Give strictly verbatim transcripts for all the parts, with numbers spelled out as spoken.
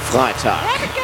Freitag.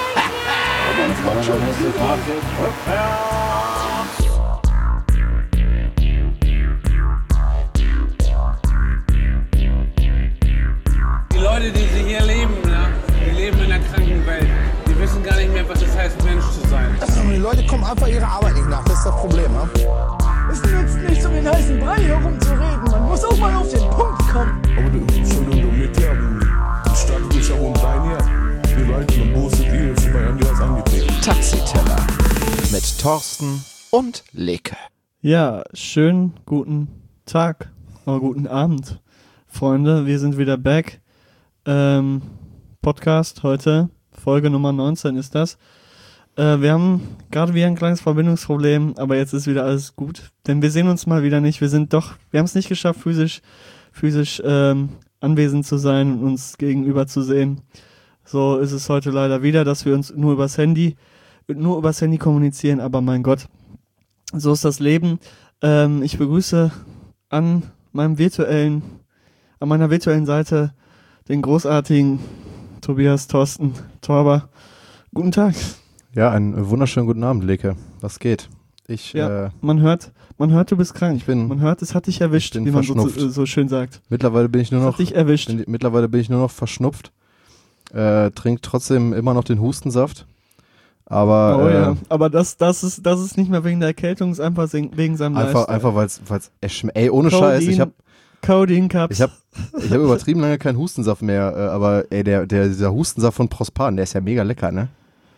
Die Leute, die sie hier leben, ne? Die leben in einer kranken Welt. Die wissen gar nicht mehr, was es heißt, Mensch zu sein. Die Leute kommen einfach ihrer Arbeit nicht nach, das ist das Problem. Ne? Es nützt nichts, um den heißen Brei herumzureden. Man muss auch mal auf den Punkt kommen. Aber du Entschuldigung, mit dir, du startest dich auch um dein Jahr. Die Leute, dann boostet ihr vorbei an dir als angetreten. Taxiteller mit Thorsten und Leke. Ja, schönen guten Tag oder guten Abend, Freunde. Wir sind wieder back. Ähm, Podcast heute, Folge Nummer neunzehn ist das. Äh, wir haben gerade wieder ein kleines Verbindungsproblem, aber jetzt ist wieder alles gut. Denn wir sehen uns mal wieder nicht. Wir sind doch, wir haben es nicht geschafft, physisch, physisch ähm, anwesend zu sein und uns gegenüber zu sehen. So ist es heute leider wieder, dass wir uns nur übers Handy, nur übers Handy kommunizieren, aber mein Gott, so ist das Leben. Ähm, ich begrüße an meinem virtuellen, an meiner virtuellen Seite den großartigen Tobias Thorsten Torber. Guten Tag. Ja, einen wunderschönen guten Abend, Leke. Was geht? Ich, ja, äh, man hört, man hört, du bist krank. Ich bin, man hört, es hat dich erwischt, wie man so, so schön sagt. Mittlerweile bin ich nur es noch, hat dich erwischt. Bin, mittlerweile bin ich nur noch verschnupft. Äh, trinkt trotzdem immer noch den Hustensaft. Aber, oh, äh, ja. aber das, das ist, das ist nicht mehr wegen der Erkältung, es ist einfach wegen seinem Einfach, Lifestyle. einfach weil es, ey, ohne Codeine, Scheiß, ich hab, Codeine Cups. ich hab, ich hab übertrieben lange keinen Hustensaft mehr, äh, aber ey, der, der, dieser Hustensaft von Prospan, der ist ja mega lecker, ne?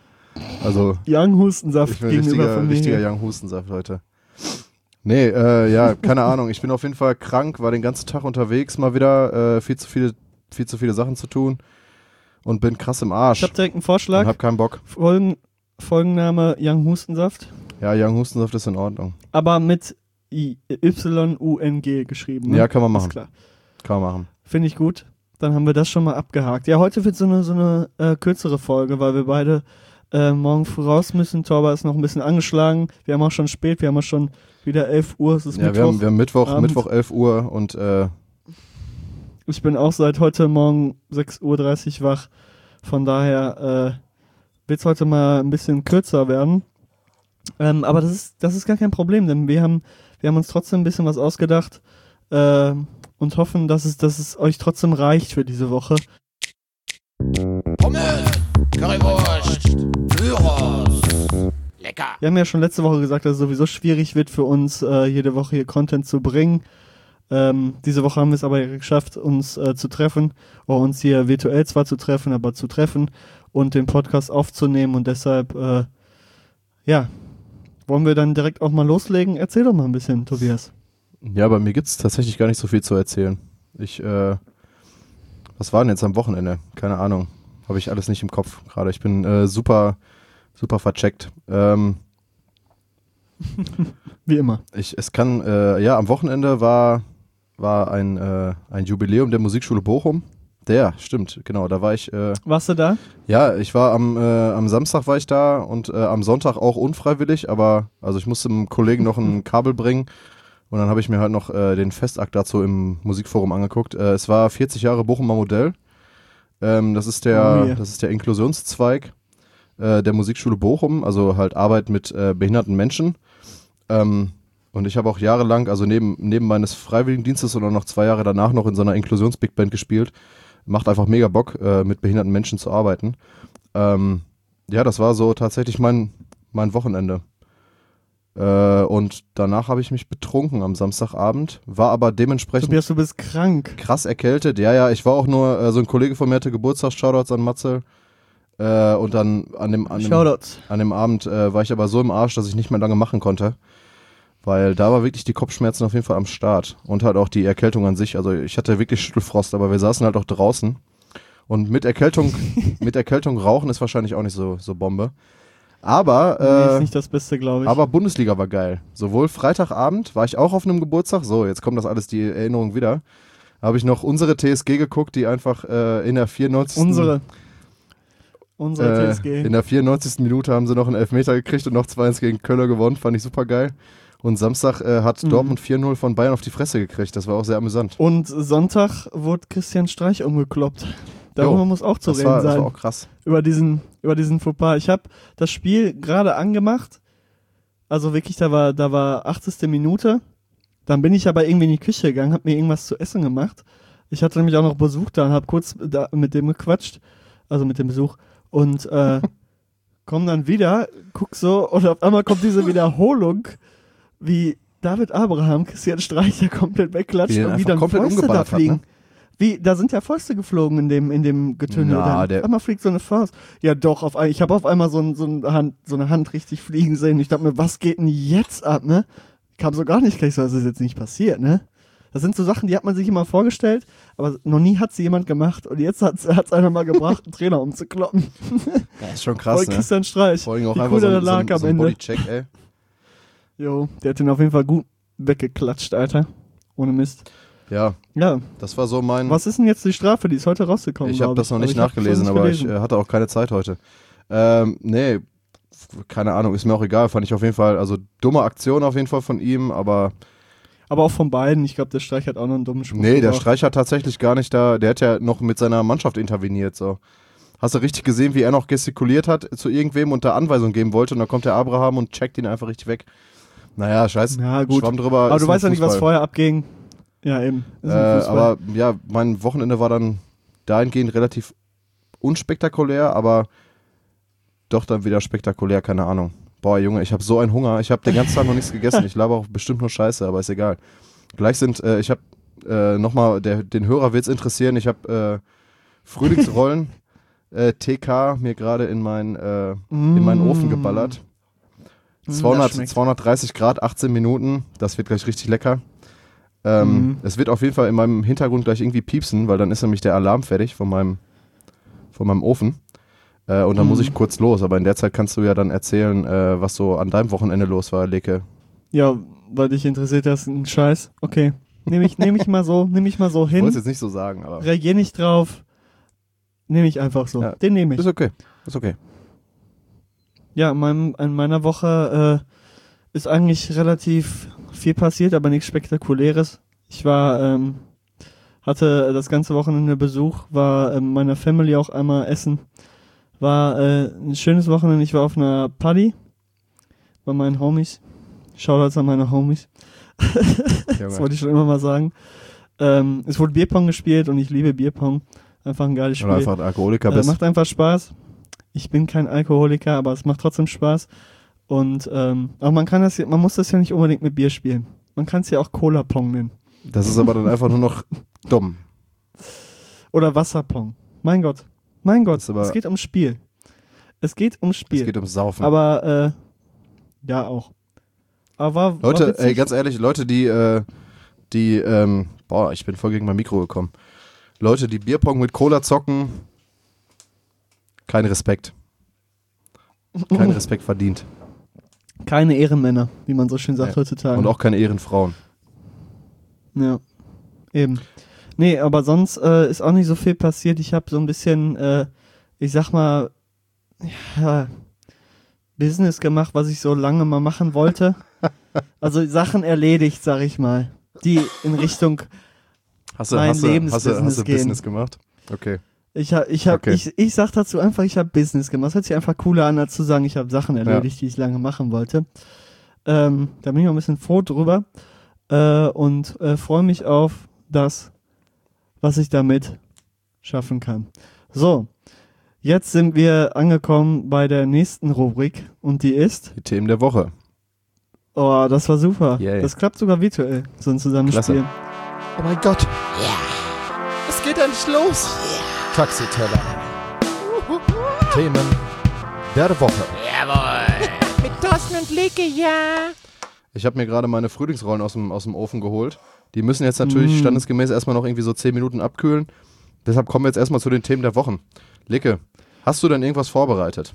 Also, Young Hustensaft ich bin gegenüber richtiger, von mir. richtiger Young Hustensaft heute. Nee, äh, ja, keine Ahnung, ich bin auf jeden Fall krank, war den ganzen Tag unterwegs mal wieder, äh, viel zu viele, viel zu viele Sachen zu tun und bin krass im Arsch. Ich hab direkt einen Vorschlag. Und hab keinen Bock. Folgen, Folgenname Young Hustensaft. Ja, Young Hustensaft ist in Ordnung. Aber mit Y U N G geschrieben. Ne? Ja, kann man machen. Ist klar. Kann man machen. Finde ich gut. Dann haben wir das schon mal abgehakt. Ja, heute wird so eine, so eine äh, kürzere Folge, weil wir beide äh, morgen früh raus müssen. Torber ist noch ein bisschen angeschlagen. Wir haben auch schon spät, wir haben auch schon wieder elf Uhr. Es ist ja, Mittwoch. Wir haben, wir haben Mittwoch, Abend. Mittwoch elf Uhr und äh ich bin auch seit heute Morgen sechs Uhr dreißig wach. Von daher äh, wird es heute mal ein bisschen kürzer werden. Ähm, aber das ist, das ist gar kein Problem, denn wir haben, wir haben uns trotzdem ein bisschen was ausgedacht äh, und hoffen, dass es, dass es euch trotzdem reicht für diese Woche. Pommes, Currywurst, Gyros. Lecker. Wir haben ja schon letzte Woche gesagt, dass es sowieso schwierig wird für uns, äh, jede Woche hier Content zu bringen. Ähm, diese Woche haben wir es aber geschafft, uns äh, zu treffen, oder uns hier virtuell zwar zu treffen, aber zu treffen und den Podcast aufzunehmen und deshalb, äh, ja, wollen wir dann direkt auch mal loslegen? Erzähl doch mal ein bisschen, Tobias. Ja, bei mir gibt's tatsächlich gar nicht so viel zu erzählen. Ich, äh, was war denn jetzt am Wochenende? Keine Ahnung. Habe ich alles nicht im Kopf gerade. Ich bin äh, super, super vercheckt. Ähm, Wie immer. Ich, es kann, äh, ja, am Wochenende war, war ein, äh, ein Jubiläum der Musikschule Bochum. Der, stimmt, genau, da war ich. Äh, Warst du da? Ja, ich war am, äh, am Samstag war ich da und äh, am Sonntag auch unfreiwillig, aber also ich musste einem Kollegen noch ein Kabel bringen und dann habe ich mir halt noch äh, den Festakt dazu im Musikforum angeguckt. Äh, es war vierzig Jahre Bochumer Modell. Ähm, das ist der, Oh, yeah. das ist der Inklusionszweig äh, der Musikschule Bochum, also halt Arbeit mit äh, behinderten Menschen. Ähm, und ich habe auch jahrelang, also neben, neben meines Freiwilligendienstes und auch noch zwei Jahre danach noch in so einer Inklusions-Big-Band gespielt. Macht einfach mega Bock, äh, mit behinderten Menschen zu arbeiten. Ähm, ja, das war so tatsächlich mein, mein Wochenende. Äh, und danach habe ich mich betrunken am Samstagabend, war aber dementsprechend Tobias, du bist krank. krass erkältet. Ja, ja, ich war auch nur, äh, so ein Kollege von mir hatte Geburtstag, Shoutouts an Matze. Äh, und dann an dem, an dem, Shoutouts. an dem Abend äh, war ich aber so im Arsch, dass ich nicht mehr lange machen konnte. Weil da war wirklich die Kopfschmerzen auf jeden Fall am Start. Und halt auch die Erkältung an sich. Also ich hatte wirklich Schüttelfrost, aber wir saßen halt auch draußen. Und mit Erkältung, mit Erkältung rauchen ist wahrscheinlich auch nicht so, so Bombe. Aber, Nee, äh, ist nicht das Beste, glaube ich. aber Bundesliga war geil. Sowohl Freitagabend war ich auch auf einem Geburtstag. So, jetzt kommt das alles, die Erinnerung wieder. Da habe ich noch unsere T S G geguckt, die einfach äh, in der vierundneunzigsten Unsere. Unsere T S G. Äh, in der vierundneunzigsten Minute haben sie noch einen Elfmeter gekriegt und noch zwei eins gegen Köln gewonnen. Fand ich super geil. Und Samstag äh, hat Mhm. Dortmund vier null von Bayern auf die Fresse gekriegt. Das war auch sehr amüsant. Und Sonntag wurde Christian Streich umgekloppt. Darüber Jo, muss auch zu das reden war, das sein. war auch krass. Über diesen, über diesen Fauxpas. Ich habe das Spiel gerade angemacht. Also wirklich, da war, da war achtzigste Minute. Dann bin ich aber irgendwie in die Küche gegangen, habe mir irgendwas zu essen gemacht. Ich hatte nämlich auch noch Besuch da und habe kurz da mit dem gequatscht. Also mit dem Besuch. Und äh, komm dann wieder, guck so und auf einmal kommt diese Wiederholung, wie David Abraham Christian Streicher komplett wegklatscht Wie den und einfach wie dann komplett Fäuste da umgeballert hat, fliegen. ne? Wie, da sind ja Fäuste geflogen in dem, in dem Getümmel. Na, dann. der- Auf einmal fliegt so eine Faust. Ja doch, auf ein, ich habe auf einmal so, ein, so, eine Hand, so eine Hand richtig fliegen sehen. Ich dachte mir, was geht denn jetzt ab, ne? Kam so gar nicht gleich so, das ist jetzt nicht passiert, ne? Das sind so Sachen, die hat man sich immer vorgestellt, aber noch nie hat sie jemand gemacht. Und jetzt hat es einer mal gebracht, einen Trainer umzukloppen. Das ist schon Voll krass, ne? Christian Streich. Vor allem auch Wie einfach cool so, der ein- so, lag ein- am so ein Ende. Bodycheck, ey. Jo, der hat den auf jeden Fall gut weggeklatscht, Alter. Ohne Mist. Ja, Ja, das war so mein... was ist denn jetzt die Strafe? Die ist heute rausgekommen, Ich habe glaub das noch Aber nicht ich hab nachgelesen, schon aber nicht ich gelesen. äh, hatte auch keine Zeit heute. Ähm, nee, f- keine Ahnung, ist mir auch egal. Fand ich auf jeden Fall, also dumme Aktion auf jeden Fall von ihm, aber Aber auch von beiden. Ich glaube, der Streich hat auch noch einen dummen Spruch nee, der gebracht. Streich hat tatsächlich gar nicht da, der hat ja noch mit seiner Mannschaft interveniert, so. Hast du richtig gesehen, wie er noch gestikuliert hat zu irgendwem und da Anweisung geben wollte und dann kommt der Abraham und checkt ihn einfach richtig weg. Naja, scheiß, Ja, gut. Schwamm drüber. Aber ist du nur weißt ja nicht, was Fußball. vorher abging. Ja, eben. Das ist Äh, ein Fußball. aber ja, mein Wochenende war dann dahingehend relativ unspektakulär, aber doch dann wieder spektakulär, keine Ahnung. Boah, Junge, ich habe so einen Hunger. Ich habe den ganzen Tag noch nichts gegessen. Ich laber auch bestimmt nur Scheiße, aber ist egal. Gleich sind, äh, ich habe äh, nochmal, den Hörer wird's interessieren, ich habe äh, Frühlingsrollen äh, T K mir gerade in, mein, äh, in meinen Ofen geballert. zweihundert, das schmeckt. zweihundertdreißig Grad, achtzehn Minuten. Das wird gleich richtig lecker. Ähm, Mhm. Es wird auf jeden Fall in meinem Hintergrund gleich irgendwie piepsen, weil dann ist nämlich der Alarm fertig von meinem, von meinem Ofen. Äh, und dann Mhm. muss ich kurz los. Aber in der Zeit kannst du ja dann erzählen, äh, was so an deinem Wochenende los war, Leke. Ja, weil dich interessiert das ein Scheiß. Okay. Nehme ich, nehm ich mal so, nehme ich mal so Ich wollte es hin. jetzt nicht so sagen, aber Reagier nicht drauf. Nehme ich einfach so. Ja. Den nehme ich. ist okay. Ist okay. Ja, in, meinem, in meiner Woche äh, ist eigentlich relativ viel passiert, aber nichts Spektakuläres. Ich war, ähm, hatte das ganze Wochenende Besuch, war ähm, meiner Family auch einmal essen. War äh, ein schönes Wochenende. Ich war auf einer Party bei meinen Homies. Shoutouts an meine Homies. Das Junge. wollte ich schon immer mal sagen. Ähm, es wurde Bierpong gespielt und ich liebe Bierpong. Einfach ein geiles Spiel. Oder einfach ein Alkoholiker Äh, bist. macht einfach Spaß. Ich bin kein Alkoholiker, aber es macht trotzdem Spaß. Und ähm, aber man kann das, ja- man muss das ja nicht unbedingt mit Bier spielen. Man kann es ja auch Cola-Pong nennen. Das ist aber dann einfach nur noch dumm. Oder Wasserpong. Mein Gott. Mein Gott. Das ist aber- Es geht ums Spiel. Es geht ums Spiel. Es geht ums Saufen. aber äh, ja auch. Aber war, war Leute, witzig. ey, ganz ehrlich, Leute, die, äh, die, ähm, boah, ich bin voll gegen mein Mikro gekommen. Leute, die Bierpong mit Cola zocken, kein Respekt. Kein Respekt verdient. Keine Ehrenmänner, wie man so schön sagt Nee. heutzutage. Und auch keine Ehrenfrauen. Ja, eben. Nee, aber sonst äh, ist auch nicht so viel passiert. Ich habe so ein bisschen, äh, ich sag mal, ja, Business gemacht, was ich so lange mal machen wollte. Also Sachen erledigt, sag ich mal. Die in Richtung, Hast du, Mein hast du, hast du, Lebensbusiness hast du gehen. Business gemacht? Okay. ich hab, ich hab, Okay. ich, ich sag dazu einfach, ich habe Business gemacht. Das hört sich einfach cooler an, als zu sagen, ich habe Sachen erledigt, die ich lange machen wollte. Ähm, da bin ich auch ein bisschen froh drüber äh, und äh, freue mich auf das, was ich damit schaffen kann. So, jetzt sind wir angekommen bei der nächsten Rubrik und die ist, Die Themen der Woche. oh, das war super. Yay. Das klappt sogar virtuell, so ein Zusammenspiel. Klasse. Oh mein Gott. Es geht endlich los. Taxiteller. Themen der Woche. Jawohl. Mit Thorsten und Leke, ja. Ich habe mir gerade meine Frühlingsrollen aus dem, aus dem Ofen geholt. Die müssen jetzt natürlich Mm. standesgemäß erstmal noch irgendwie so zehn Minuten abkühlen. Deshalb kommen wir jetzt erstmal zu den Themen der Wochen. Leke, hast du denn irgendwas vorbereitet?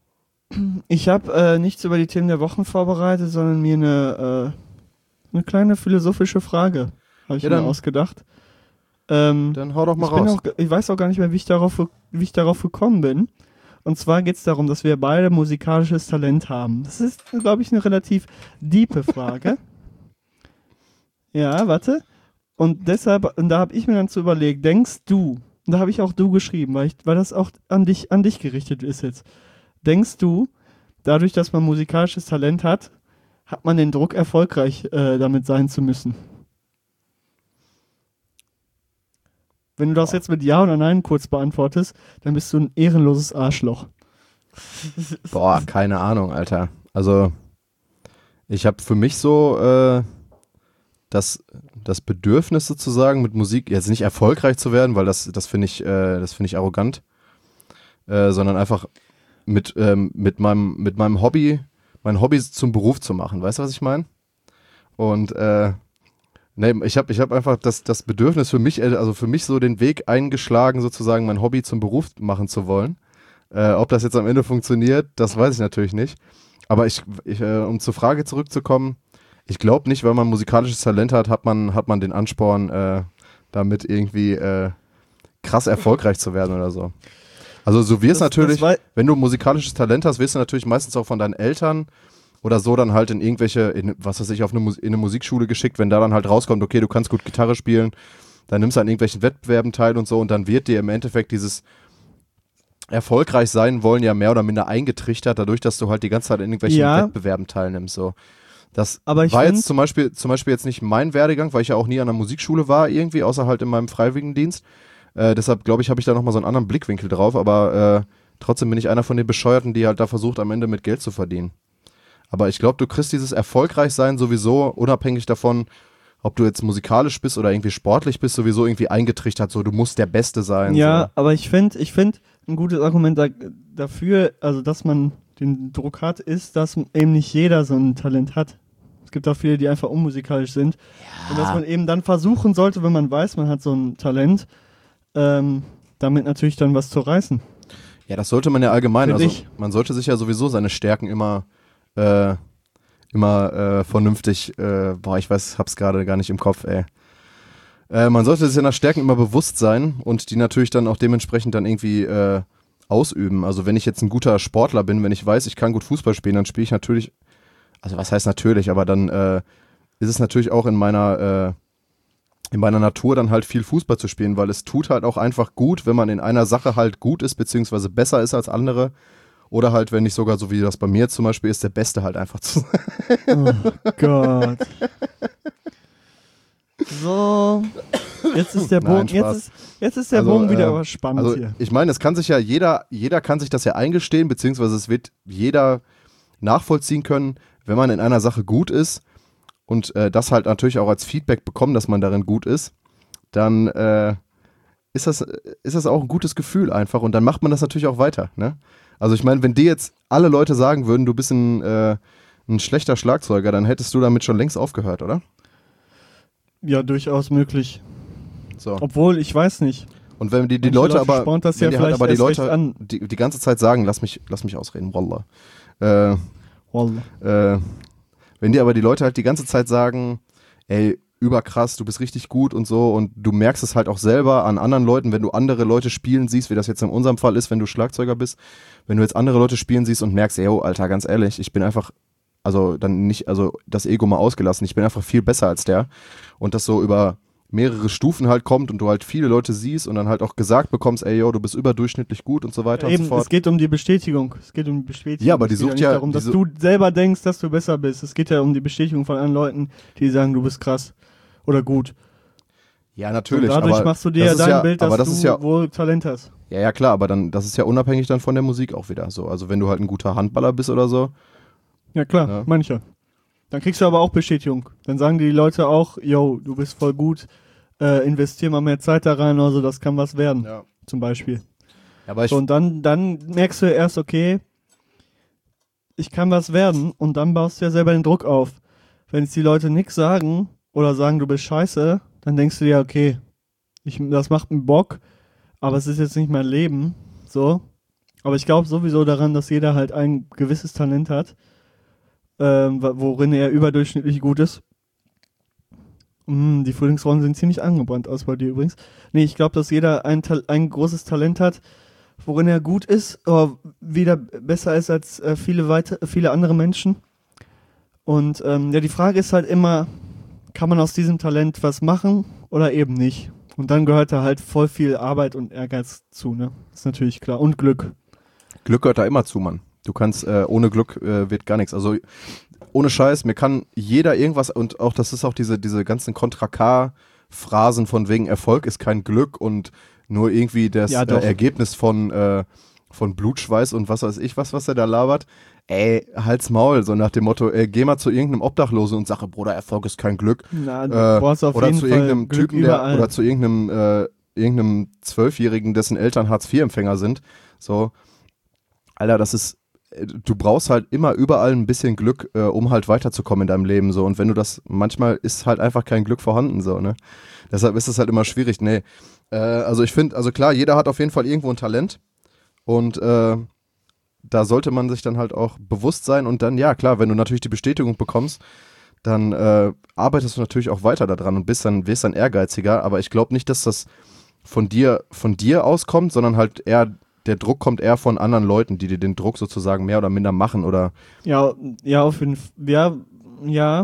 Ich habe äh, nichts über die Themen der Wochen vorbereitet, sondern mir eine, äh, eine kleine philosophische Frage habe ich Ja, mir dann- ausgedacht. Ähm, Dann hau doch mal ich, bin raus. auch, ich weiß auch gar nicht mehr, wie ich darauf, wie ich darauf gekommen bin. Und zwar geht es darum, dass wir beide musikalisches Talent haben. Das ist, glaube ich, eine relativ diepe Frage. Ja, warte. Und deshalb, und da habe ich mir dann zu überlegt, denkst du, Und da habe ich auch du geschrieben, weil, ich, weil das auch an dich, an dich gerichtet ist jetzt. Denkst du, dadurch, dass man musikalisches Talent hat, hat man den Druck, erfolgreich äh, damit sein zu müssen? Wenn du das jetzt mit Ja oder Nein kurz beantwortest, dann bist du ein ehrenloses Arschloch. Boah, keine Ahnung, Alter. Also, ich habe für mich so äh, das, das Bedürfnis sozusagen mit Musik, jetzt nicht erfolgreich zu werden, weil das, das finde ich, äh, das finde ich arrogant, äh, sondern einfach mit, ähm, mit, meinem, mit meinem Hobby, mein Hobby zum Beruf zu machen. Weißt du, was ich meine? Und äh, nee, ich habe ich hab einfach das, das Bedürfnis für mich, also für mich so den Weg eingeschlagen, sozusagen mein Hobby zum Beruf machen zu wollen. Äh, ob das jetzt am Ende funktioniert, das weiß ich natürlich nicht. Aber ich, ich äh, um zur Frage zurückzukommen, ich glaube nicht, weil man musikalisches Talent hat, hat man, hat man den Ansporn, äh, damit irgendwie äh, krass erfolgreich zu werden oder so. Also so wirst Das- natürlich, das war- wenn du musikalisches Talent hast, wirst du natürlich meistens auch von deinen Eltern oder so dann halt in irgendwelche, in, was weiß ich, auf eine, Mus- in eine Musikschule geschickt, wenn da dann halt rauskommt, okay, du kannst gut Gitarre spielen, dann nimmst du an irgendwelchen Wettbewerben teil und so und dann wird dir im Endeffekt dieses erfolgreich sein wollen ja mehr oder minder eingetrichtert, dadurch, dass du halt die ganze Zeit in irgendwelchen Ja. Wettbewerben teilnimmst. So. Das Aber ich war find- jetzt zum Beispiel, zum Beispiel jetzt nicht mein Werdegang, weil ich ja auch nie an der Musikschule war irgendwie, außer halt in meinem Freiwilligendienst. Äh, deshalb glaube ich, habe ich da nochmal so einen anderen Blickwinkel drauf, aber äh, trotzdem bin ich einer von den Bescheuerten, die halt da versucht, am Ende mit Geld zu verdienen. Aber ich glaube, du kriegst dieses Erfolgreichsein sowieso, unabhängig davon, ob du jetzt musikalisch bist oder irgendwie sportlich bist, sowieso irgendwie eingetrichtert, so du musst der Beste sein. Ja, so. aber ich finde, ich finde, ein gutes Argument da, dafür, also dass man den Druck hat, ist, dass eben nicht jeder so ein Talent hat. Es gibt auch viele, die einfach unmusikalisch sind. Und dass man eben dann versuchen sollte, wenn man weiß, man hat so ein Talent, ähm, damit natürlich dann was zu reißen. Ja, das sollte man ja allgemein, Find also ich. man sollte sich ja sowieso seine Stärken immer äh, immer äh, vernünftig, äh, boah, ich weiß, hab's gerade gar nicht im Kopf, ey. Äh, man sollte sich seiner Stärken immer bewusst sein und die natürlich dann auch dementsprechend dann irgendwie äh, ausüben. Also wenn ich jetzt ein guter Sportler bin, wenn ich weiß, ich kann gut Fußball spielen, dann spiele ich natürlich, also was heißt natürlich, aber dann äh, ist es natürlich auch in meiner äh, in meiner Natur dann halt viel Fußball zu spielen, weil es tut halt auch einfach gut, wenn man in einer Sache halt gut ist, beziehungsweise besser ist als andere. Oder halt, wenn nicht sogar so wie das bei mir zum Beispiel ist, der Beste halt einfach zu sein. Oh Gott. So, jetzt ist der Nein, Bogen, Spaß. jetzt ist, jetzt ist der Also, Bogen wieder äh, aber spannend Also hier. ich meine, es kann sich ja jeder, jeder kann sich das ja eingestehen, beziehungsweise es wird jeder nachvollziehen können, wenn man in einer Sache gut ist und äh, das halt natürlich auch als Feedback bekommen, dass man darin gut ist, dann äh, ist das, ist das auch ein gutes Gefühl einfach und dann macht man das natürlich auch weiter, ne? Also ich meine, wenn dir jetzt alle Leute sagen würden, du bist ein, äh, ein schlechter Schlagzeuger, dann hättest du damit schon längst aufgehört, oder? Ja, durchaus möglich. So. Obwohl, ich weiß nicht. Und wenn die, die Manche Leute Leute aber, spornt das wenn ja die halt vielleicht aber die erst recht Leute an. die, die ganze Zeit sagen, lass mich, lass mich ausreden, Wallah. Äh, Wallah. äh, wenn dir aber die Leute halt die ganze Zeit sagen, ey, überkrass, du bist richtig gut und so und du merkst es halt auch selber an anderen Leuten, wenn du andere Leute spielen siehst, wie das jetzt in unserem Fall ist, wenn du Schlagzeuger bist, wenn du jetzt andere Leute spielen siehst und merkst, ey, oh, Alter, ganz ehrlich, ich bin einfach, also dann nicht, also das Ego mal ausgelassen, ich bin einfach viel besser als der und das so über mehrere Stufen halt kommt und du halt viele Leute siehst und dann halt auch gesagt bekommst, ey, yo, du bist überdurchschnittlich gut und so weiter Eben, und so fort. es geht um die Bestätigung. Es geht um die Bestätigung. Ja, aber die es geht sucht nicht ja- darum, dass die du selber denkst, dass du besser bist. Es geht ja um die Bestätigung von anderen Leuten, die sagen, du bist krass oder gut. Ja, natürlich. Und dadurch aber machst du dir das ja ist dein ja, Bild, dass aber das du ist ja, wohl Talent hast. ja, ja, klar, aber dann, das ist ja unabhängig dann von der Musik auch wieder so. Also wenn du halt ein guter Handballer bist oder so. Ja, klar, Ja. meine ich ja. Dann kriegst du aber auch Bestätigung. Dann sagen die Leute auch, yo, du bist voll gut, äh, investier mal mehr Zeit da rein oder so, das kann was werden, Ja. zum Beispiel. Aber ich, So, und dann, dann merkst du erst, okay, ich kann was werden und dann baust du ja selber den Druck auf. Wenn jetzt die Leute nichts sagen oder sagen, du bist scheiße, dann denkst du dir, okay, ich, das macht mir Bock, aber es ist jetzt nicht mein Leben, so. Aber ich glaube sowieso daran, dass jeder halt ein gewisses Talent hat, ähm, wa- worin er überdurchschnittlich gut ist. Mm, die Frühlingsrollen sind ziemlich angebrannt aus bei dir übrigens. Nee, ich glaube, dass jeder ein, Ta- ein großes Talent hat, worin er gut ist, aber wieder besser ist als äh, viele, weite, viele andere Menschen. Und ähm, ja, die Frage ist halt immer, kann man aus diesem Talent was machen oder eben nicht? Und dann gehört da halt voll viel Arbeit und Ehrgeiz zu, ne? Ist natürlich klar. Und Glück. Glück gehört da immer zu, Mann. Du kannst, äh, ohne Glück äh, wird gar nichts. Also ohne Scheiß, mir kann jeder irgendwas, und auch das ist auch diese, diese ganzen Kontra-K-Phrasen von wegen Erfolg ist kein Glück und nur irgendwie das Ja, äh, doch. Ergebnis von, äh, von Blutschweiß und was weiß ich, was, was er da labert. Ey, halt's Maul, so nach dem Motto, ey, geh mal zu irgendeinem Obdachlosen und sag, Bruder, Erfolg ist kein Glück. Na, du Äh, brauchst auf oder jeden zu Fall irgendeinem Glück Typen, der, überall. oder zu irgendeinem, äh, irgendeinem Zwölfjährigen, dessen Eltern Hartz-vier-Empfänger sind. So, Alter, das ist, äh, du brauchst halt immer überall ein bisschen Glück, äh, um halt weiterzukommen in deinem Leben, so. Und wenn du das, manchmal ist halt einfach kein Glück vorhanden, so, ne. Deshalb ist es halt immer schwierig, nee. Äh, also ich finde, also klar, jeder hat auf jeden Fall irgendwo ein Talent und, äh, da sollte man sich dann halt auch bewusst sein und dann, ja klar, wenn du natürlich die Bestätigung bekommst, dann äh, arbeitest du natürlich auch weiter daran und bist dann, wirst dann ehrgeiziger, aber ich glaube nicht, dass das von dir, von dir auskommt, sondern halt eher, der Druck kommt eher von anderen Leuten, die dir den Druck sozusagen mehr oder minder machen oder Ja, ja, auf jeden Fall. Ja, ja.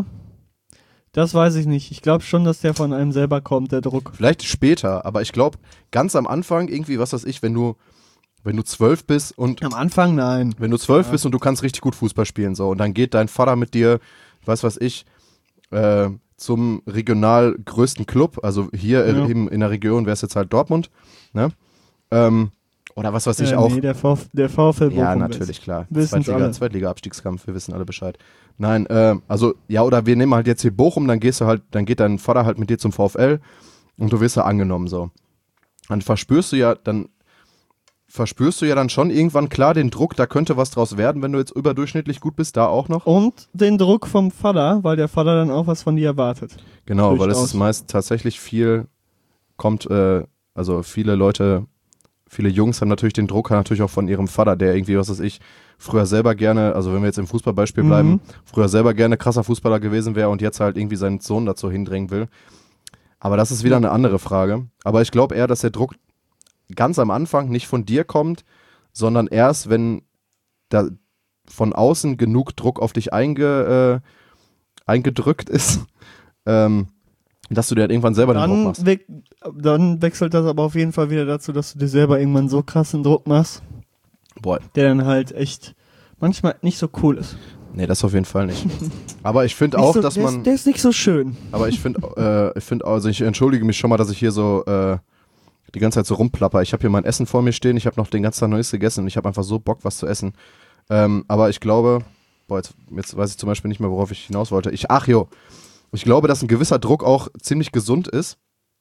Das weiß ich nicht. Ich glaube schon, dass der von einem selber kommt, der Druck. vielleicht später, aber ich glaube, ganz am Anfang irgendwie, was weiß ich, wenn du wenn du zwölf bist und Am Anfang nein. wenn du zwölf bist und du kannst richtig gut Fußball spielen, so, und dann geht dein Vater mit dir, weiß was ich, äh, zum regional größten Club, also hier Ja. eben in der Region wäre es jetzt halt Dortmund, ne? Ähm, oder was weiß ich äh, auch. Nee, der, Vf, der VfL Bochum. Ja, ist. natürlich, klar. Wissen's Zweitliga, alle. Zweitliga-Abstiegskampf, wir wissen alle Bescheid. Nein, äh, also, ja, oder wir nehmen halt jetzt hier Bochum, dann gehst du halt, dann geht dein Vater halt mit dir zum VfL und du wirst ja angenommen, so. Dann verspürst du ja, dann verspürst du ja dann schon irgendwann klar den Druck, da könnte was draus werden, wenn du jetzt überdurchschnittlich gut bist, da auch noch. Und den Druck vom Vater, weil der Vater dann auch was von dir erwartet. Genau, weil es durchaus. ist meist tatsächlich viel, kommt, äh, also viele Leute, viele Jungs haben natürlich den Druck, natürlich auch von ihrem Vater, der irgendwie, was weiß ich, früher selber gerne, also wenn wir jetzt im Fußballbeispiel Mhm. bleiben, früher selber gerne krasser Fußballer gewesen wäre und jetzt halt irgendwie seinen Sohn dazu hindrängen will. Aber das ist wieder eine andere Frage. Aber ich glaube eher, dass der Druck ganz am Anfang nicht von dir kommt, sondern erst, wenn da von außen genug Druck auf dich einge, äh, eingedrückt ist, ähm, dass du dir halt irgendwann selber den Druck Dann, machst. we dann wechselt das aber auf jeden Fall wieder dazu, dass du dir selber irgendwann so krassen Druck machst, Boah, der dann halt echt manchmal nicht so cool ist. nee, das auf jeden Fall nicht. Aber ich finde Nicht auch, so, dass der man, Ist, der ist nicht so schön. aber ich finde, äh, ich finde, also ich entschuldige mich schon mal, dass ich hier so äh, die ganze Zeit so rumplapper. Ich habe hier mein Essen vor mir stehen, ich habe noch den ganzen Tag Neues gegessen und ich habe einfach so Bock, was zu essen. Ähm, aber ich glaube, boah, jetzt, jetzt weiß ich zum Beispiel nicht mehr, worauf ich hinaus wollte. Ich, ach jo, ich glaube, dass ein gewisser Druck auch ziemlich gesund ist,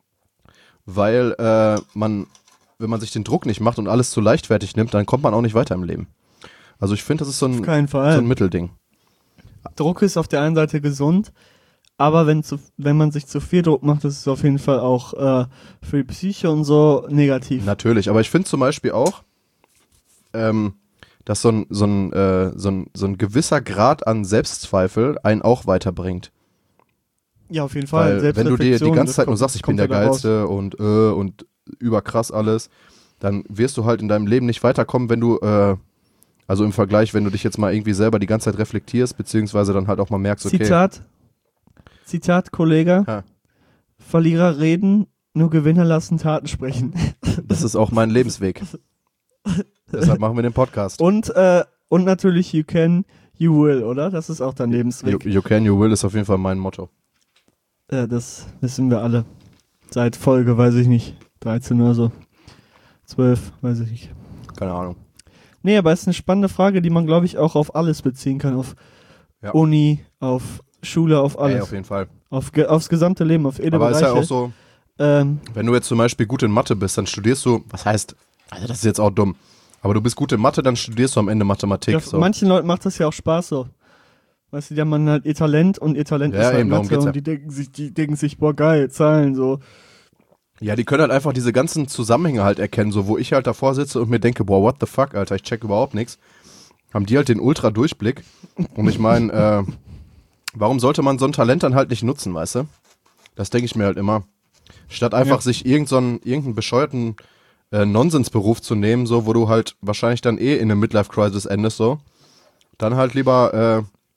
weil äh, man, wenn man sich den Druck nicht macht und alles zu leichtfertig nimmt, dann kommt man auch nicht weiter im Leben. Also ich finde, das ist so Auf ein, keinen so Fall. ein Mittelding. Druck ist auf der einen Seite gesund, aber wenn, zu, wenn man sich zu viel Druck macht, ist es auf jeden Fall auch äh, für die Psyche und so negativ. Natürlich, aber ich finde zum Beispiel auch, ähm, dass so ein, so, ein, äh, so, ein, so ein gewisser Grad an Selbstzweifel einen auch weiterbringt. Ja, auf jeden Fall. Weil wenn du dir die Selbstreflexion, ganze das Zeit nur kommt- sagst, ich bin kommt der ja da raus. Geilste und äh, und überkrass alles, dann wirst du halt in deinem Leben nicht weiterkommen, wenn du, äh, also im Vergleich, wenn du dich jetzt mal irgendwie selber die ganze Zeit reflektierst, beziehungsweise dann halt auch mal merkst, okay, Zitat, Zitat, Kollege, Ja. Verlierer reden, nur Gewinner lassen Taten sprechen. das ist auch mein Lebensweg. Deshalb machen wir den Podcast. Und, äh, und natürlich you can, you will, oder? Das ist auch dein You, Lebensweg. you can, you will ist auf jeden Fall mein Motto. Ja, das wissen wir alle. Seit Folge, weiß ich nicht, dreizehn oder so. zwölf, weiß ich nicht. Keine Ahnung. Nee, aber es ist eine spannende Frage, die man, glaube ich, auch auf alles beziehen kann. Auf Ja. Uni, auf Schule, auf Ey, alles. auf jeden Fall. auf, ge aufs gesamte Leben, auf jede Aber es ist Bereiche. ja auch so, ähm, wenn du jetzt zum Beispiel gut in Mathe bist, dann studierst du, was heißt, also das ist jetzt auch dumm, aber du bist gut in Mathe, dann studierst du am Ende Mathematik. ja, So. manchen Leuten macht das ja auch Spaß so. Weißt du, die haben dann halt ihr Talent und ihr Talent Ja, ist halt eben, darum Mathe geht's ja. und die denken sich, die denken sich, boah geil, Zahlen so. Ja, die können halt einfach diese ganzen Zusammenhänge halt erkennen, so wo ich halt davor sitze und mir denke, boah, what the fuck, Alter, ich check überhaupt nichts. Haben die halt den Ultra-Durchblick. Und ich meine, äh, warum sollte man so ein Talent dann halt nicht nutzen, weißt du? Das denke ich mir halt immer. Statt einfach Ja. sich irgend so einen, irgendeinen bescheuerten äh, Nonsensberuf zu nehmen, so, wo du halt wahrscheinlich dann eh in eine Midlife-Crisis endest, so. Dann halt lieber äh,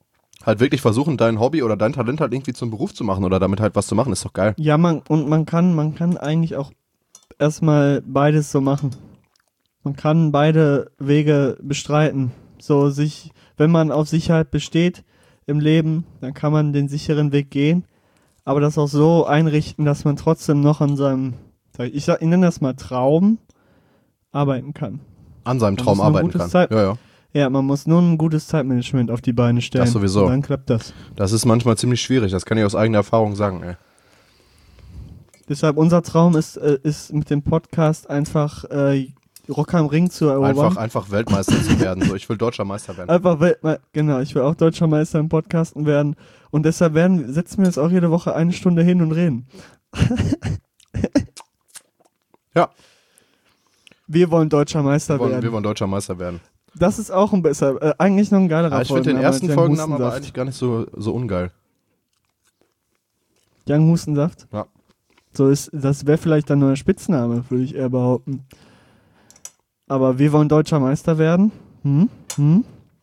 halt wirklich versuchen, dein Hobby oder dein Talent halt irgendwie zum Beruf zu machen oder damit halt was zu machen, ist doch geil. Ja, man, und man kann, man kann eigentlich auch erstmal beides so machen. Man kann beide Wege bestreiten. So sich, wenn man auf Sicherheit besteht im Leben, dann kann man den sicheren Weg gehen, aber das auch so einrichten, dass man trotzdem noch an seinem, ich, sag, ich nenne das mal Traum, arbeiten kann. An seinem Man Traum muss nur ein arbeiten gutes kann. Zeit- Ja, ja. Ja, man muss nur ein gutes Zeitmanagement auf die Beine stellen. Das sowieso. Und dann klappt das. Das ist manchmal ziemlich schwierig, das kann ich aus eigener Erfahrung sagen, ey. Deshalb unser Traum ist, äh, ist mit dem Podcast einfach äh, Rock am Ring zu erobern. Einfach, einfach Weltmeister zu werden. So, ich will deutscher Meister werden. Einfach Weltme- genau, ich will auch deutscher Meister im Podcasten werden. Und deshalb werden, setzen wir uns auch jede Woche eine Stunde hin und reden. Ja. Wir wollen deutscher Meister Wir wollen, werden. wir wollen deutscher Meister werden. Das ist auch ein besser, äh, eigentlich noch ein geilerer Aber ich finde den Folgenname ersten als Young Folgennamen aber Hustensaft. eigentlich gar nicht so, so ungeil. Young Hustensaft? Ja. So ist, das wäre vielleicht ein neuer Spitzname, würde ich eher behaupten. Aber wir wollen deutscher Meister werden. Hm? Hm?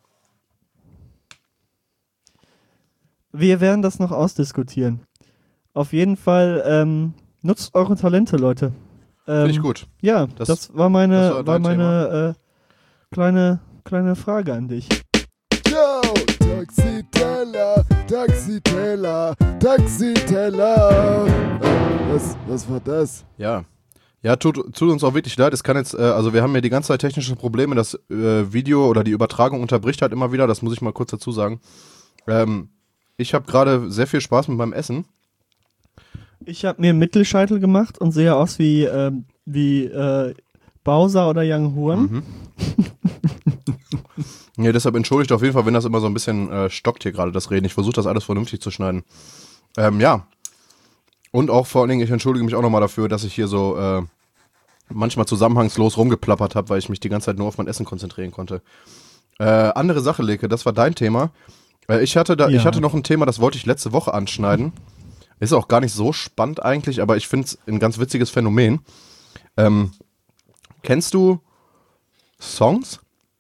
Wir werden das noch ausdiskutieren. Auf jeden Fall ähm, nutzt eure Talente, Leute. Ähm, Finde ich gut. Ja, Das- das, war meine, das war war dein meine äh, kleine, kleine Frage an dich. Yo, Taxiteller, Taxiteller, Taxiteller. Äh, was, was war das? Ja. Ja, tut, tut uns auch wirklich leid. Es kann jetzt, äh, also wir haben ja die ganze Zeit technische Probleme. Das äh, Video oder die Übertragung unterbricht halt immer wieder. Das muss ich mal kurz dazu sagen. Ähm, ich habe gerade sehr viel Spaß mit meinem Essen. Ich habe mir einen Mittelscheitel gemacht und sehe aus wie, ähm, wie äh, Bowser oder Young Horn. Mhm. Ja, deshalb entschuldigt auf jeden Fall, wenn das immer so ein bisschen äh, stockt hier gerade, das Reden. Ich versuche das alles vernünftig zu schneiden. Ähm, ja. Und auch vor allen Dingen, ich entschuldige mich auch nochmal dafür, dass ich hier so äh, manchmal zusammenhangslos rumgeplappert habe, weil ich mich die ganze Zeit nur auf mein Essen konzentrieren konnte. Äh, andere Sache, Leke, das war dein Thema. Äh, ich, hatte da, Ja. ich hatte noch ein Thema, das wollte ich letzte Woche anschneiden. Ist auch gar nicht so spannend eigentlich, aber ich finde es ein ganz witziges Phänomen. Ähm, kennst du Songs?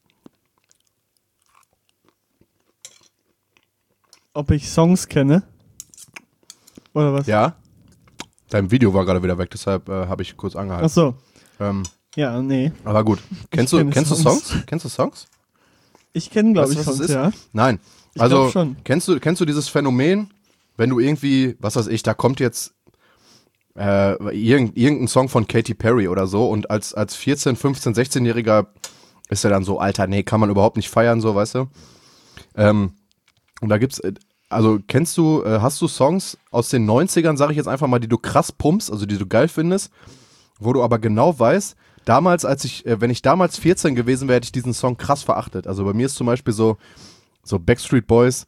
Ob ich Songs kenne? Oder was? Ja. Dein Video war gerade wieder weg, deshalb äh, habe ich kurz angehalten. Ach so. Ähm, Ja, nee. aber gut. Kennst Ich du, kenne kennst du Songs. Songs? Kennst du Songs? Ich kenne, glaube Weißt ich, du, was Songs, es ist? ja. Nein. Ich Also, glaub schon. kennst du, kennst du dieses Phänomen, wenn du irgendwie, was weiß ich, da kommt jetzt äh, irgend, irgendein Song von Katy Perry oder so und als, als vierzehn-, fünfzehn-, sechzehnjähriger ist er dann so, Alter, nee, kann man überhaupt nicht feiern, so, weißt du? Ähm, und da gibt's, äh, also kennst du, äh, hast du Songs aus den neunzigern, sag ich jetzt einfach mal, die du krass pumpst, also die du geil findest, wo du aber genau weißt, damals, als ich, äh, wenn ich damals vierzehn gewesen wäre, hätte ich diesen Song krass verachtet. Also bei mir ist zum Beispiel so, so Backstreet Boys.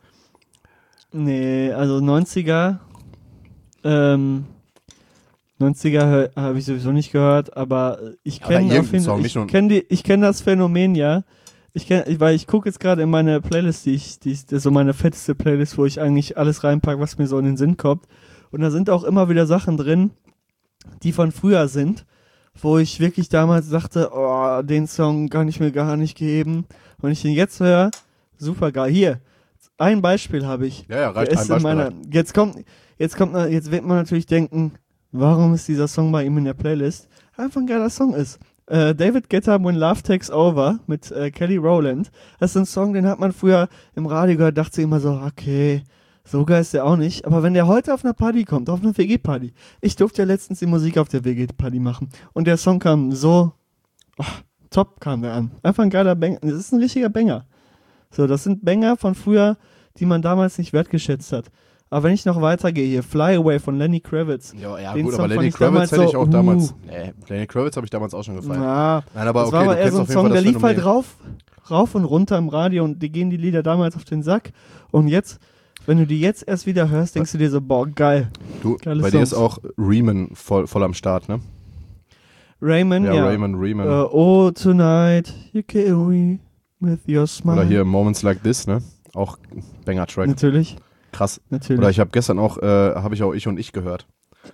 Nee, also neunziger, ähm, neunziger habe ich sowieso nicht gehört, aber ich Ja, oder kenne auf irgendein jeden Song, Fall, nicht ich nur- kenne die, ich kenne das Phänomen, ja. Ich kenn, weil ich gucke jetzt gerade in meine Playlist, die ich, die ist so meine fetteste Playlist, wo ich eigentlich alles reinpacke, was mir so in den Sinn kommt. Und da sind auch immer wieder Sachen drin, die von früher sind, wo ich wirklich damals dachte, oh, den Song kann ich mir gar nicht geben. Und ich den jetzt höre, super geil. Hier, ein Beispiel habe ich. Ja, ja, reicht Der ein ist in Beispiel. meiner, jetzt kommt, jetzt kommt, jetzt wird man natürlich denken, warum ist dieser Song bei ihm in der Playlist? Einfach ein geiler Song ist. Äh, David Guetta, When Love Takes Over mit äh, Kelly Rowland. Das ist ein Song, den hat man früher im Radio gehört, dachte sich immer so, okay, so geil ist der auch nicht. Aber wenn der heute auf einer Party kommt, auf einer W G-Party, ich durfte ja letztens die Musik auf der W G-Party machen und der Song kam so, oh, top kam der an. Einfach ein geiler Banger. Das ist ein richtiger Banger. So, das sind Banger von früher, die man damals nicht wertgeschätzt hat. Aber wenn ich noch weitergehe hier, Fly Away von Lenny Kravitz. Ja, ja Den gut, Song aber fand Lenny ich damals Kravitz hätte ich so, auch uh. damals. Nee, Lenny Kravitz habe ich damals auch schon gefeiert. Na, Nein, aber das okay, war aber du eher kennst so ein auf jeden Song, Fall der das lief halt Phänomen. rauf, rauf und runter im Radio und die gehen die Lieder damals auf den Sack. Und jetzt, wenn du die jetzt erst wieder hörst, denkst du dir so, boah, geil. Du, Geile bei dir ist Songs. auch Riemann voll, voll am Start, ne? Raymond, Ja, ja. Raymond, Riemann. Äh, oh, tonight, you kill me with your smile. Oder hier Moments Like This, ne? Auch Banger-Track. Natürlich, Krass. natürlich. Oder ich habe gestern auch, äh, habe ich auch Ich und Ich gehört.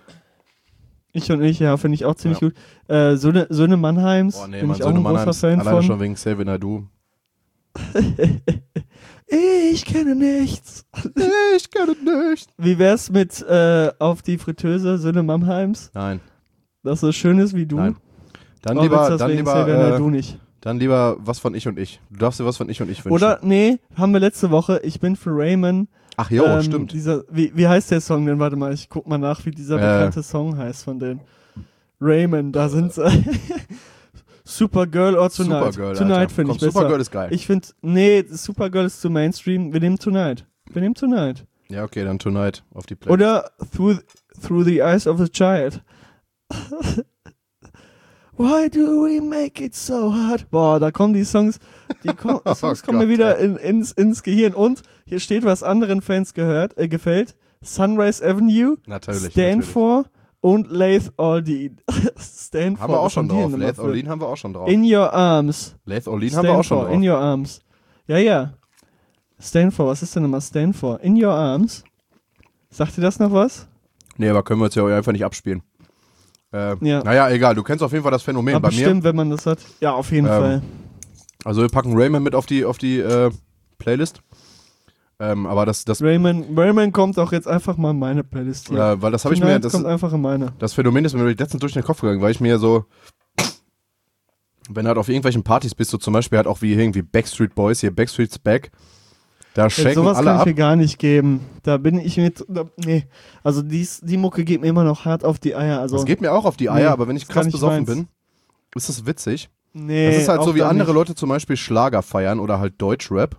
Ich und ich, ja, finde ich auch ziemlich Ja. gut. Äh, Söhne, Söhne Mannheims, Boah, nee, bin Mann, ich so auch eine ein großer Mannheims, Fan alleine von. schon wegen Xavier Naidoo. Ich kenne nichts. Ich kenne nichts. Wie wär's mit äh, auf die Fritteuse Söhne Mannheims? Nein. Das so schön ist wie du? Nein. Dann Oh, lieber, willst du dann deswegen lieber, Xavier? Nein, äh, du nicht. dann lieber was von ich und ich. Du darfst dir was von ich und ich wünschen. Oder, nee, haben wir letzte Woche, ich bin für Raymond. Ach jo, ähm, stimmt. Dieser, wie, wie heißt der Song denn? Warte mal, ich guck mal nach, wie dieser Äh. bekannte Song heißt von denen. Raymond, da sind sie. Supergirl or Tonight. Supergirl, Tonight Alter. finde ich Komm, besser. Supergirl ist geil. Ich finde, nee, Supergirl ist zu Mainstream. Wir nehmen Tonight. Wir nehmen Tonight. Ja, okay, dann Tonight auf die Playlist. Oder Through, through the Eyes of a Child. Why do we make it so hard? Boah, da kommen die Songs, die kommen, Oh Songs Gott, kommen mir wieder ey. in, ins, ins Gehirn. Und hier steht, was anderen Fans gehört, äh, gefällt. Sunrise Avenue, Natürlich, Stand natürlich. For und Lath Aldine. Stand Haben wir auch was schon haben die drauf. denn Lath dafür? Olin haben wir auch schon drauf. In Your Arms. Lath Olin haben Stand wir auch schon For, drauf. In Your Arms. Ja, ja. Stand For, was ist denn nochmal Stand For? In Your Arms. Sagt dir das noch was? Nee, aber können wir jetzt ja einfach nicht abspielen. Äh, Ja. Naja, egal. Du kennst auf jeden Fall das Phänomen Aber bei mir. bestimmt, wenn man das hat. Ja, auf jeden Ähm, Fall. Also wir packen Raymond mit auf die, auf die äh, Playlist. Ähm, aber das, das, Raymond, Raymond kommt auch jetzt einfach mal in meine Playlist hier. äh, weil das habe ich mir, Tonight das, kommt einfach in meine. das Phänomen ist mir letztens durch den Kopf gegangen, weil ich mir so, wenn du halt auf irgendwelchen Partys bist, so zum Beispiel halt auch wie irgendwie Backstreet Boys, hier Backstreet's Back, da Ja, schenken sowas alle kann ich ab. mir gar nicht geben. Da bin ich mit. Da, nee. Also dies, die Mucke geht mir immer noch hart auf die Eier. Also, Das geht mir auch auf die Eier, Nee, aber wenn ich ist gar krass nicht besoffen meins. bin, ist das witzig. nee, Das ist halt auch so, wie da andere nicht. Leute zum Beispiel Schlager feiern oder halt Deutschrap.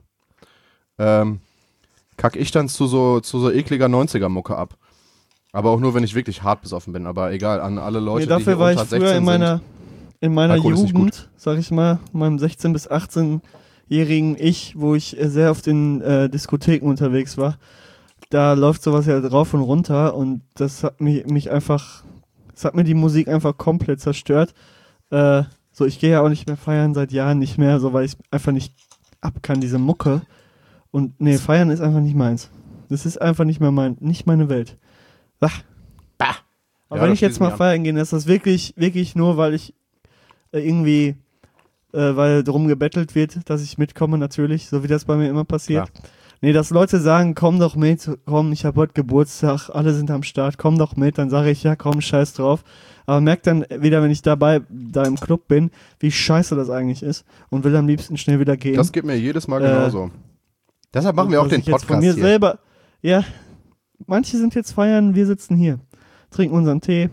Ähm, kack ich dann zu so, zu so ekliger neunziger-Mucke ab. Aber auch nur, wenn ich wirklich hart besoffen bin. Aber egal, an alle Leute, Nee, die dafür hier war ich unter früher sechzehn in meiner, in meiner Alkohol ist nicht Jugend, sag ich mal, meinem sechzehn- bis achtzehn-jährigen Ich, wo ich äh, sehr auf den äh, Diskotheken unterwegs war. Da läuft sowas ja drauf und runter und das hat mich, mich einfach, das hat mir die Musik einfach komplett zerstört. Äh, so, ich gehe ja auch nicht mehr feiern, seit Jahren nicht mehr, so, weil ich einfach nicht ab kann, diese Mucke. Und nee, feiern ist einfach nicht meins. Das ist einfach nicht mehr mein, nicht meine Welt. Ach. Aber Ja, wenn da ich jetzt schließen mal wir an. feiern gehe, ist das wirklich, wirklich nur, weil ich äh, irgendwie, äh, weil drum gebettelt wird, dass ich mitkomme natürlich, so wie das bei mir immer passiert. Klar. Nee, dass Leute sagen, komm doch mit, komm, ich habe heute Geburtstag, alle sind am Start, komm doch mit, dann sage ich, ja komm, scheiß drauf. Aber merk dann wieder, wenn ich dabei, da im Club bin, wie scheiße das eigentlich ist und will am liebsten schnell wieder gehen. Das geht mir jedes Mal Äh, genauso. Deshalb machen wir auch Dass den ich jetzt Podcast von mir hier. selber, ja, manche sind jetzt feiern, wir sitzen hier, trinken unseren Tee,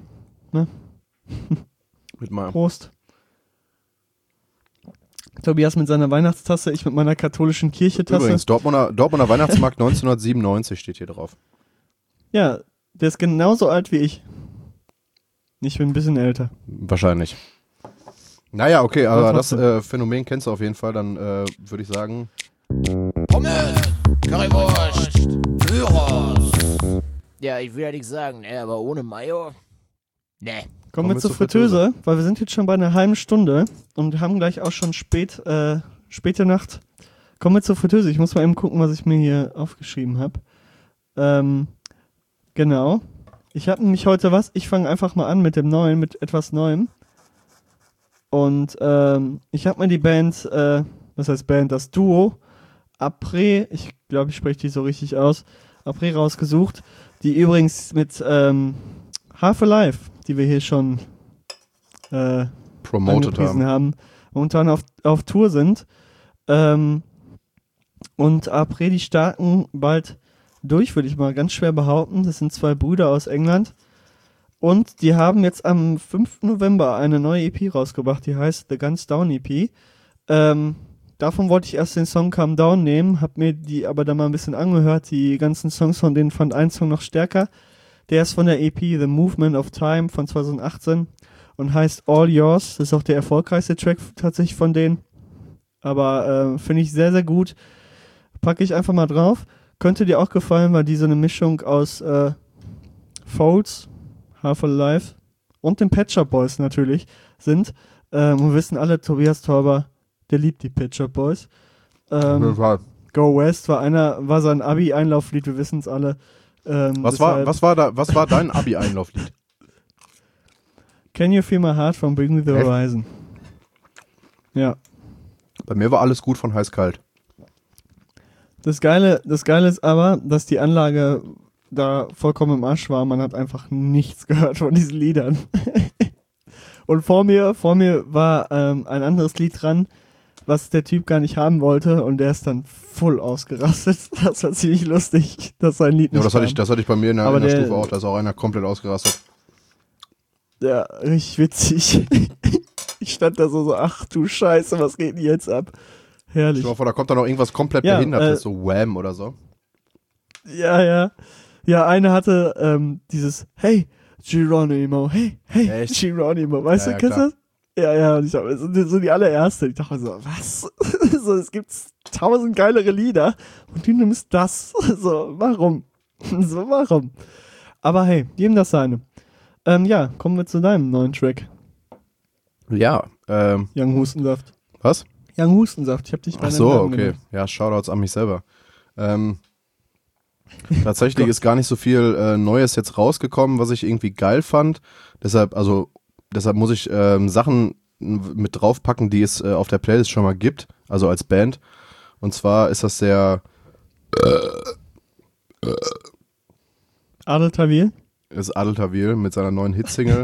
Mit meinem. Prost. Tobias mit seiner Weihnachtstasse, ich mit meiner katholischen Kirchetasse. Übrigens, Dortmunder, Dortmunder Weihnachtsmarkt neunzehnhundertsiebenundneunzig steht hier drauf. Ja, der ist genauso alt wie ich. Ich bin ein bisschen älter. Wahrscheinlich. Naja, okay, aber Ja, das trotzdem. äh, Phänomen kennst du auf jeden Fall. Dann äh, würde ich sagen, Pommes, Currywurst, Gyros. Ja, ich will ja nichts sagen, ne, aber ohne Mayo? Ne. Kommen wir zur Fritteuse, weil wir sind jetzt schon bei einer halben Stunde und haben gleich auch schon spät, äh, späte Nacht. Kommen wir zur Fritteuse. Ich muss mal eben gucken, was ich mir hier aufgeschrieben habe. Ähm, genau. Ich habe nämlich heute was. Ich fange einfach mal an mit dem Neuen, mit etwas Neuem. Und ähm, ich habe mir die Band, äh, was heißt Band, das Duo Après, ich glaube, ich spreche die so richtig aus, Après rausgesucht, die übrigens mit ähm, Half Alive, die wir hier schon äh, promoted angepriesen haben. haben, momentan auf, auf Tour sind. Ähm, und Après, die starten bald durch, würde ich mal ganz schwer behaupten. Das sind zwei Brüder aus England. Und die haben jetzt am fünften November eine neue E P rausgebracht, die heißt The Guns Down E P. Ähm, davon wollte ich erst den Song Calm Down nehmen, hab mir die aber dann mal ein bisschen angehört. Die ganzen Songs von denen fand ein Song noch stärker. Der ist von der E P The Movement of Time von zweitausendachtzehn und heißt All Yours. Das ist auch der erfolgreichste Track tatsächlich von denen. Aber äh, finde ich sehr, sehr gut. Packe ich einfach mal drauf. Könnte dir auch gefallen, weil die so eine Mischung aus äh, Folds, Half Alive und den Pet Shop Boys natürlich sind. Ähm, wir wissen alle, Tobias Tauber, der liebt die Pet Shop Boys. Ähm, Go West war einer, war sein Abi-Einlauflied, wir wissen es alle. Ähm, Was war, deshalb- was war da, was war dein Abi-Einlauflied? Can You Feel My Heart from Bring Me the Echt? Horizon. Ja. Bei mir war alles gut von heiß kalt. Das Geile, das Geile ist aber, dass die Anlage da vollkommen im Arsch war. Man hat einfach nichts gehört von diesen Liedern. Und vor mir, vor mir war ähm, ein anderes Lied dran, was der Typ gar nicht haben wollte, und der ist dann voll ausgerastet. Das war ziemlich lustig, dass sein Lied nicht Ja, das hatte, kam. ich, das hatte ich bei mir in der, Aber in der der- Stufe auch, da ist auch einer komplett ausgerastet. Ja, richtig witzig. Ich stand da so, so, ach du Scheiße, was geht denn jetzt ab? Herrlich. Ich hoffe, da kommt dann noch irgendwas komplett Ja, Behindertes, äh, so Wham oder so. Ja, ja. Ja, eine hatte ähm, dieses Hey, Geronimo, hey, hey, Echt? Geronimo. Weißt Ja, du, ja, kennst du klar. das? Ja, ja, und ich hab, so, so die allererste. Ich dachte mir so, was? So, es gibt tausend geilere Lieder und du nimmst das. So, warum? So, warum? Aber hey, jedem das seine. Ähm, ja, kommen wir zu deinem neuen Track. Ja, ähm, Young Hustensaft. was? Young Hustensaft, ich hab dich bei Ach deinem so, Namen okay. genannt. Ja, Shoutouts an mich selber. Ähm, tatsächlich ist gar nicht so viel äh, Neues jetzt rausgekommen, was ich irgendwie geil fand. Deshalb, also, deshalb muss ich ähm, Sachen mit draufpacken, die es äh, auf der Playlist schon mal gibt, also als Band. Und zwar ist das der Adel Tawil, ist Adel Tawil mit seiner neuen Hitsingle.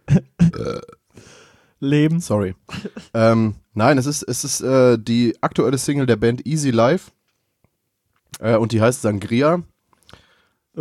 Leben. Sorry. ähm, nein, es ist, es ist äh, die aktuelle Single der Band Easy Life. Äh, und die heißt Sangria. Äh,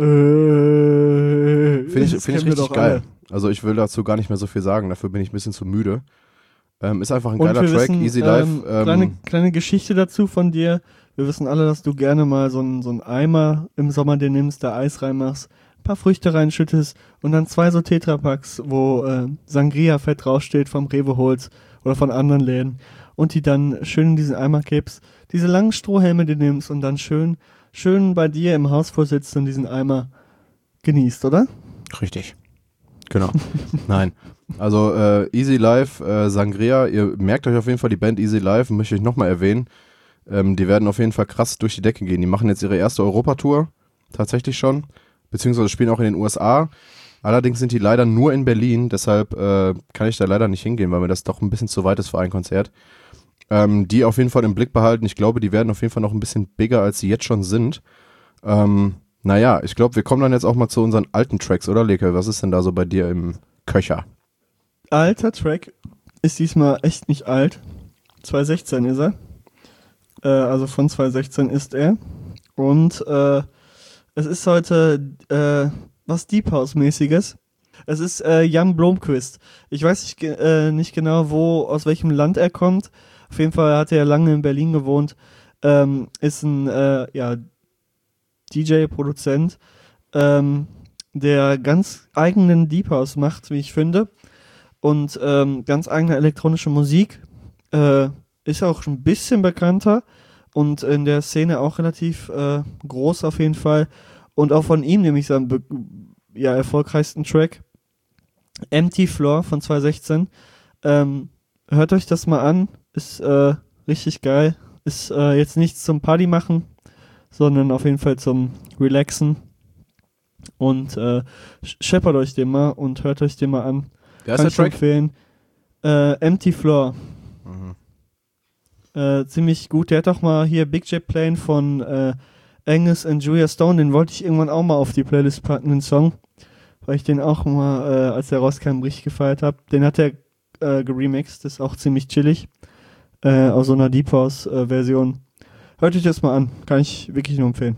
Finde ich, das find ich kennen wir richtig doch geil. alle. Also ich will dazu gar nicht mehr so viel sagen, dafür bin ich ein bisschen zu müde. Ähm, ist einfach ein Und geiler wir Track, wissen, Easy Life. Ähm, Ähm, kleine, kleine Geschichte dazu von dir. Wir wissen alle, dass du gerne mal so einen so einen Eimer im Sommer dir nimmst, da Eis reinmachst, ein paar Früchte reinschüttest und dann zwei so Tetrapacks, wo äh, Sangria-Fett draufsteht, vom Rewe holst oder von anderen Läden und die dann schön in diesen Eimer kippst, diese langen Strohhelme dir nimmst und dann schön, schön bei dir im Haus vorsitzt und diesen Eimer genießt, oder? Richtig. Genau. Nein. Also äh, Easy Life, äh, Sangria, ihr merkt euch auf jeden Fall die Band Easy Life, möchte ich nochmal erwähnen. Ähm, die werden auf jeden Fall krass durch die Decke gehen. Die machen jetzt ihre erste Europatour, tatsächlich schon, beziehungsweise spielen auch in den U S A. Allerdings sind die leider nur in Berlin, deshalb äh, kann ich da leider nicht hingehen, weil mir das doch ein bisschen zu weit ist für ein Konzert. Ähm, die auf jeden Fall im Blick behalten. Ich glaube, die werden auf jeden Fall noch ein bisschen bigger, als sie jetzt schon sind. Ähm, naja, ich glaube, wir kommen dann jetzt auch mal zu unseren alten Tracks, oder Leke? Was ist denn da so bei dir im Köcher? Alter Track ist diesmal echt nicht alt. zwanzig sechzehn ist er. Äh, also von zwanzig sechzehn ist er. Und äh, es ist heute äh, was Deep House-mäßiges. Es ist äh, Jan Blomqvist. Ich weiß nicht, ge- äh, nicht genau, wo, aus welchem Land er kommt. Auf jeden Fall hat er lange in Berlin gewohnt. Ähm, ist ein äh, ja, D J, Produzent, ähm, der ganz eigenen Deep House macht, wie ich finde. Und ähm, ganz eigene elektronische Musik. Äh, ist auch ein bisschen bekannter und in der Szene auch relativ äh, groß auf jeden Fall. Und auch von ihm nehme ich seinen be- ja, erfolgreichsten Track, Empty Floor von zwanzig sechzehn. Ähm, hört euch das mal an, ist äh, richtig geil. Ist äh, jetzt nichts zum Party machen, sondern auf jeden Fall zum Relaxen. Und äh, sch- scheppert euch den mal und hört euch den mal an. Wer Kann ist ich der nur Track? empfehlen. Äh, Empty Floor. Mhm. Äh, ziemlich gut. Der hat auch mal hier Big Jet Plane von äh, Angus und Julia Stone. Den wollte ich irgendwann auch mal auf die Playlist packen, den Song. Weil ich den auch mal, äh, als der rauskam, richtig gefeiert habe. Den hat er äh, geremixed. Das ist auch ziemlich chillig. Äh, aus so einer Deep House äh, Version. Hört euch das mal an. Kann ich wirklich nur empfehlen.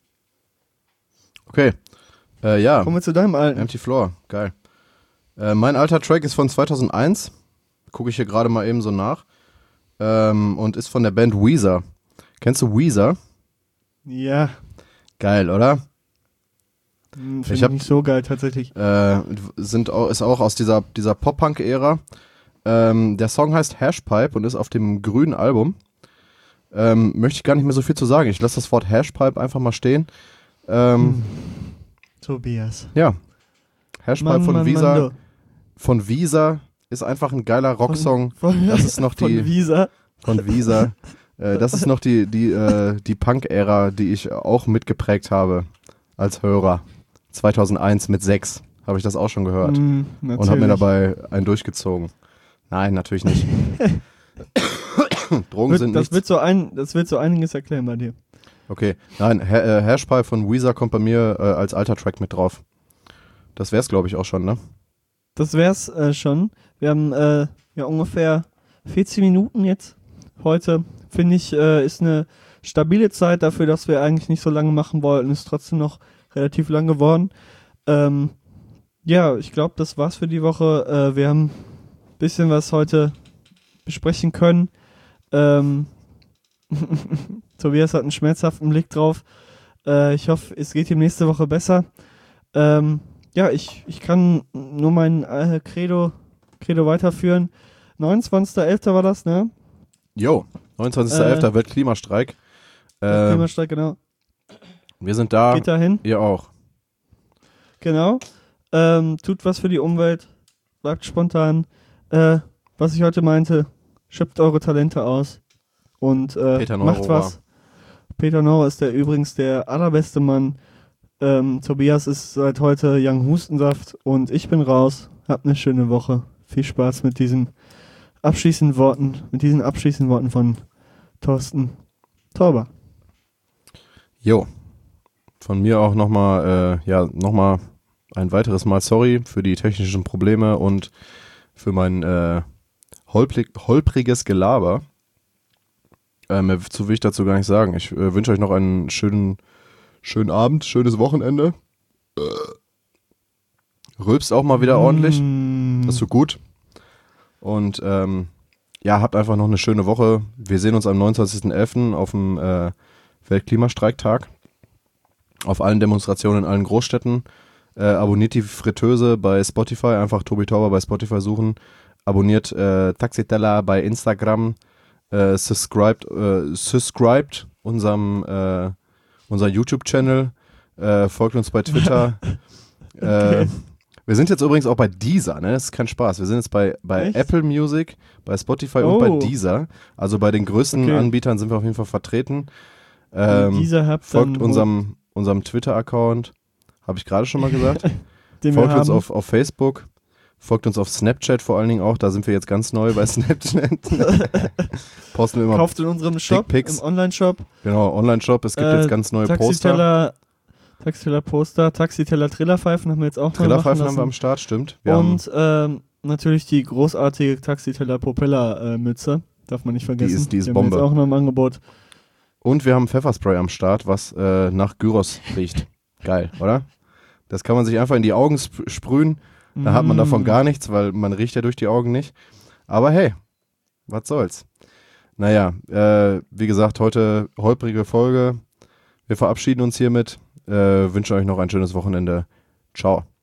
Okay. Äh, ja. Kommen wir zu deinem alten. Empty Floor, geil. Äh, mein alter Track ist von zweitausendeins. Gucke ich hier gerade mal eben so nach. Ähm, und ist von der Band Weezer. Kennst du Weezer? Ja. Geil, oder? Hm, Ich Finde ich hab- nicht so geil tatsächlich. Äh, sind auch, ist auch aus dieser, dieser Pop-Punk-Ära. Ähm, der Song heißt Hashpipe und ist auf dem grünen Album. Ähm, möchte ich gar nicht mehr so viel zu sagen. Ich lasse das Wort Hashpipe einfach mal stehen. Ähm, Tobias. Ja. Hashpipe Mann, von Mann, Weezer. Mann, Von Weezer ist einfach ein geiler Rocksong. Von, Das ist noch von die Visa. von Weezer. äh, das ist noch die die äh, die Punk-Ära, die ich auch mitgeprägt habe als Hörer. zweitausendeins mit sechs habe ich das auch schon gehört Mm, und habe mir natürlich. dabei einen durchgezogen. Nein, natürlich nicht. Drogen Wird, sind das, nichts. wird so ein, das wird so einiges erklären bei dir. Okay, nein, ha äh, Hashpie von Weezer kommt bei mir äh, als alter Track mit drauf. Das wär's, glaube ich, auch schon, ne? Das wär's äh, schon. Wir haben äh, ja ungefähr vierzehn Minuten jetzt heute. Finde ich, äh, ist eine stabile Zeit dafür, dass wir eigentlich nicht so lange machen wollten. Ist trotzdem noch relativ lang geworden. Ähm, ja, ich glaube, das war's für die Woche. Äh, wir haben ein bisschen was heute besprechen können. Ähm, Tobias hat einen schmerzhaften Blick drauf. Äh, ich hoffe, es geht ihm nächste Woche besser. Ähm, ja, ich, ich kann nur mein äh, Credo, Credo weiterführen. neunundzwanzigster elfter war das, ne? Jo, neunundzwanzigster elfter Äh, Weltklimastreik. Äh, Klimastreik, genau. Wir sind da. Geht dahin. Ihr auch. Genau. Ähm, tut was für die Umwelt. Bleibt spontan. Äh, was ich heute meinte, schöpft eure Talente aus. Und äh, Peter Neuro macht was. war. Peter Neuro ist der übrigens der allerbeste Mann. Ähm, Tobias ist seit heute Young Hustensaft und ich bin raus. Habt eine schöne Woche. Viel Spaß mit diesen abschließenden Worten, mit diesen abschließenden Worten von Thorsten Tauber. Jo. Von mir auch nochmal, äh, ja, nochmal ein weiteres Mal sorry für die technischen Probleme und für mein äh, holprig, holpriges Gelaber. Äh, mehr zu will ich dazu gar nicht sagen. Ich äh, wünsche euch noch einen schönen, schönen Abend, schönes Wochenende. Äh. Rülpst auch mal wieder ordentlich. Mm. Das ist so gut. Und ähm, ja, habt einfach noch eine schöne Woche. Wir sehen uns am neunundzwanzigsten elften auf dem äh, Weltklimastreiktag. Auf allen Demonstrationen in allen Großstädten. Äh, abonniert die Fritteuse bei Spotify. Einfach Tobi Tauber bei Spotify suchen. Abonniert äh, Taxitella bei Instagram. Äh, subscribed, äh, subscribed unserem äh, unser YouTube-Channel. Äh, folgt uns bei Twitter. Okay. äh, wir sind jetzt übrigens auch bei Deezer, ne? Das ist kein Spaß. Wir sind jetzt bei, bei Apple Music, bei Spotify Oh. und bei Deezer. Also bei den größten Okay. Anbietern sind wir auf jeden Fall vertreten. Wenn Ähm, ihr Deezer habt, folgt dann unserem, unserem Twitter-Account. Habe ich gerade schon mal gesagt. den wir Folgt uns haben. auf, auf Facebook. Folgt uns auf Snapchat vor allen Dingen auch. Da sind wir jetzt ganz neu bei Snapchat. Posten wir immer. Kauft in unserem Shop, Dickpics. im Online-Shop. Genau, Online-Shop. Es gibt Äh, jetzt ganz neue Poster. Taxiteller, Taxiteller Poster, Taxiteller Trillerpfeifen haben wir jetzt auch noch Trillerpfeifen machen haben wir am lassen. Start, stimmt. Wir haben, Und ähm, natürlich die großartige Taxiteller Propeller äh, Mütze. Darf man nicht vergessen. ist- die ist haben wir Bombe. jetzt auch noch im Angebot. und wir haben Pfefferspray am Start, was äh, nach Gyros riecht. Geil, oder? Das kann man sich einfach in die Augen sp sprühen. Da hat man davon Mm. gar nichts, weil man riecht ja durch die Augen nicht. Aber hey, was soll's. Naja, äh, wie gesagt, heute holprige Folge. Wir verabschieden uns hiermit. Äh, wünschen euch noch ein schönes Wochenende. Ciao.